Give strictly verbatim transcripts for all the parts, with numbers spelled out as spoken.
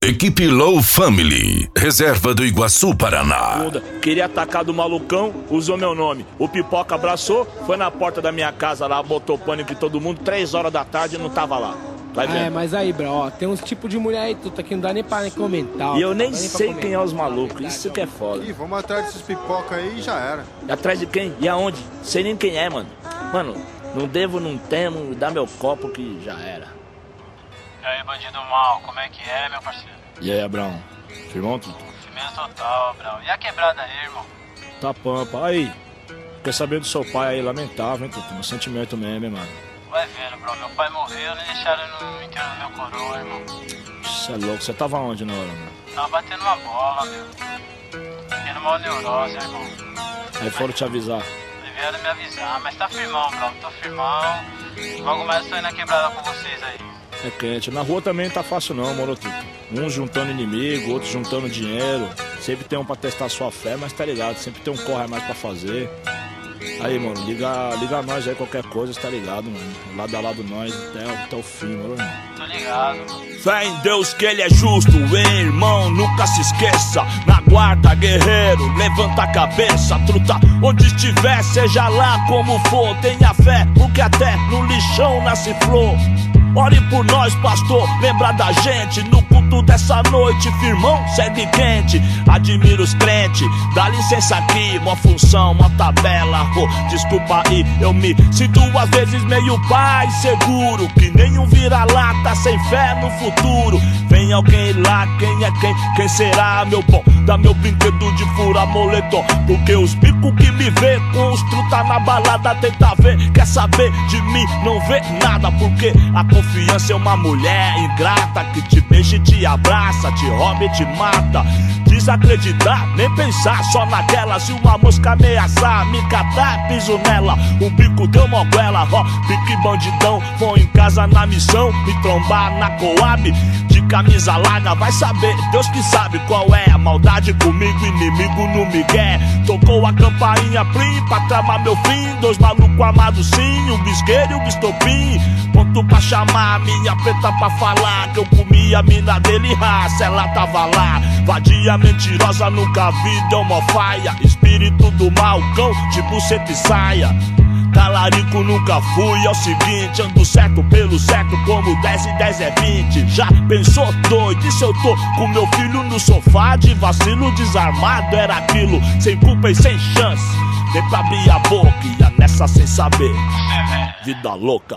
Equipe Low Family, reserva do Iguaçu, Paraná. Queria atacar do malucão, usou meu nome. O Pipoca abraçou, foi na porta da minha casa lá, botou pânico em todo mundo, três horas da tarde e não tava lá. Vai vendo? É, mas aí, bro, ó, tem uns tipos de mulher aí, tudo aqui, não dá nem pra nem comentar. E eu nem nem sei quem é os malucos, isso que é foda. Ih, vamos atrás desses pipoca aí e já era. E atrás de quem? E aonde? Sei nem quem é, mano. Mano, não devo, não temo, dá meu copo que já era. E aí, bandido mal, como é que é, meu parceiro? E aí, Abrão? Firmão, tudo? Firmeza total, Abrão. E a quebrada aí, irmão? Tá pampa. Aí, quer saber do seu pai aí, lamentável, hein, Tuto? Meu sentimento mesmo, hein, mano. Vai vendo, bro. Meu pai morreu, nem deixaram no enterro do meu coroa, irmão. Você é louco, você tava onde na hora, mano? Tava batendo uma bola, meu. Tendo mal neurose, irmão. Aí foram te avisar. Vieram me avisar, mas tá firmão, bro. Tô firmão. Logo mais eu tô indo na quebrada com vocês aí. É quente. Na rua também não tá fácil não, moro, Tuto. Uns juntando inimigo, outros juntando dinheiro. Sempre tem um pra testar sua fé, mas tá ligado, sempre tem um corre a mais pra fazer. Aí, mano, liga, liga a nós aí, qualquer coisa, tá ligado, mano. Lado a lado nós, até, até o fim, mano. Tô ligado, mano. Fé em Deus que ele é justo, hein, irmão, nunca se esqueça. Na guarda, guerreiro, levanta a cabeça, truta. Onde estiver, seja lá como for, tenha fé, porque até no lixão nasce flor. Ore por nós, pastor, lembra da gente. No culto dessa noite, firmão, segue quente. Admiro os crentes, dá licença aqui. Mó função, mó tabela, oh, desculpa aí. Eu me sinto às vezes meio pai seguro, que nenhum vira-lata sem fé no futuro. Vem alguém lá, quem é quem? Quem será, meu bom? Dá meu brinquedo de fura moletom, porque os bicos que me vê com os truta na balada tenta ver, quer saber de mim, não vê nada, porque a confiança é uma mulher ingrata que te beija e te abraça, te rouba e te mata. Desacreditar, nem pensar só naquela. Se uma mosca ameaçar, me catar, piso nela. Um bico deu moguela, ó, pique bandidão. Vou em casa na missão, me trombar na Coab. De camisa larga, vai saber, Deus que sabe qual é a maldade comigo, inimigo no migué. Tocou a campainha plim pra tramar meu fim. Dois malucos armados sim, um bisqueiro e um bistopim. Ponto pra chamar a minha preta pra falar que eu comi a mina dele, raça, ela tava lá. Vadia mentirosa, nunca vi, deu mó faia. Espírito do mal, cão, de buceta e saia. Talarico nunca fui, é o seguinte, ando certo pelo certo, como dez e dez é vinte. Já pensou doido, e se eu tô com meu filho no sofá de vacilo desarmado? Era aquilo, sem culpa e sem chance. Nem pra abrir a boca, ia nessa sem saber. Vida louca.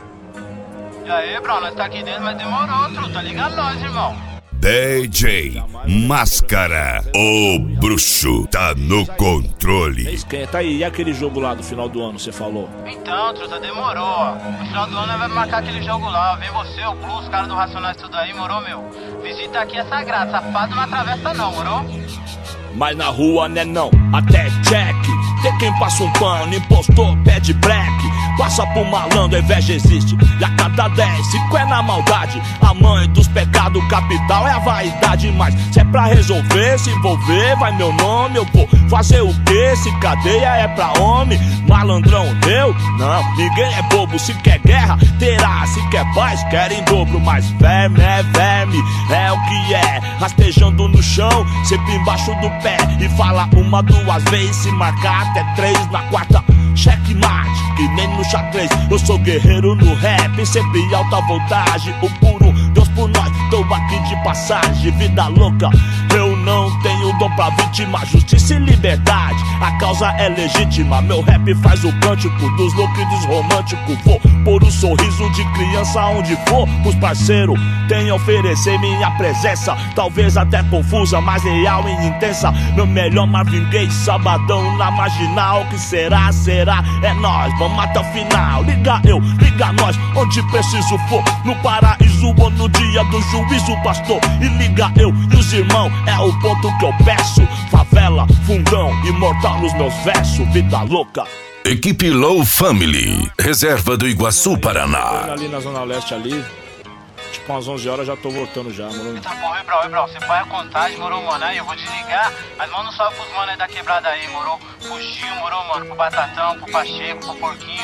E aí, bro, nós tá aqui dentro, mas demorou, truta. Liga nós, irmão. D J Máscara, o bruxo, tá no controle. Esquenta aí, e aquele jogo lá do final do ano, você falou? Então, truta, demorou, ó. No final do ano nós vamos marcar aquele jogo lá. Vem você, o Blue, os caras do Racionais, tudo aí, morou, meu? Visita aqui é sagrado, safado não atravessa não, morou? Mas na rua, né não, até check. Tem quem passa um pano, impostor, pede black. Passa por malandro, a inveja existe. E a cada dez, cinco é na maldade. A mãe dos pecados capital é a vaidade. Mas se é pra resolver, se envolver, vai meu nome. Eu vou fazer o quê? Se cadeia é pra homem. Malandrão, eu? Não, ninguém é bobo. Se quer guerra, terá. Se quer paz, quer em dobro. Mas verme é verme, é o que é. Rastejando no chão, sempre embaixo do pé. E fala uma, duas vezes, se marcar até três. Na quarta, checkmate, que nem no xadrez. Eu sou guerreiro no rap, sempre alta voltagem. O puro Deus por nós, tô aqui de passagem. Vida louca, eu não tenho dom pra vítima. Justiça e liberdade, a causa é legítima. Meu rap faz o cântico dos loucos e dos românticos. Vou pôr um sorriso de criança onde for. Os parceiros têm a oferecer minha presença. Talvez até confusa, mas real e intensa. Meu melhor Marvin Gaye, sabadão na marginal. Que será, será, é nós, vamos até o final. Liga eu, liga nós, onde preciso for. No paraíso ou no dia do juízo, pastor. E liga eu e os irmãos, é o ponto que eu peço. Favela, fundão, imortal nos meus versos. Vida louca. Equipe Low Family, reserva do Iguaçu, Paraná. Ali na zona leste ali, tipo umas onze horas já tô voltando já, mano. Tá bom, e bro, e bro, você põe a contagem, morou, mano, aí eu vou desligar, mas manda um salve pros mano aí da quebrada aí, morou, pro Gil, morou, mano, pro Batatão, pro Pacheco, pro Porquinho,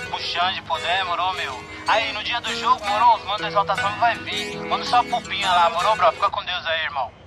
puxando de poder, moro, meu? Aí, no dia do jogo, moro, os manos da exaltação vai vir. Manda só a pupinha lá, moro, bro? Fica com Deus aí, irmão.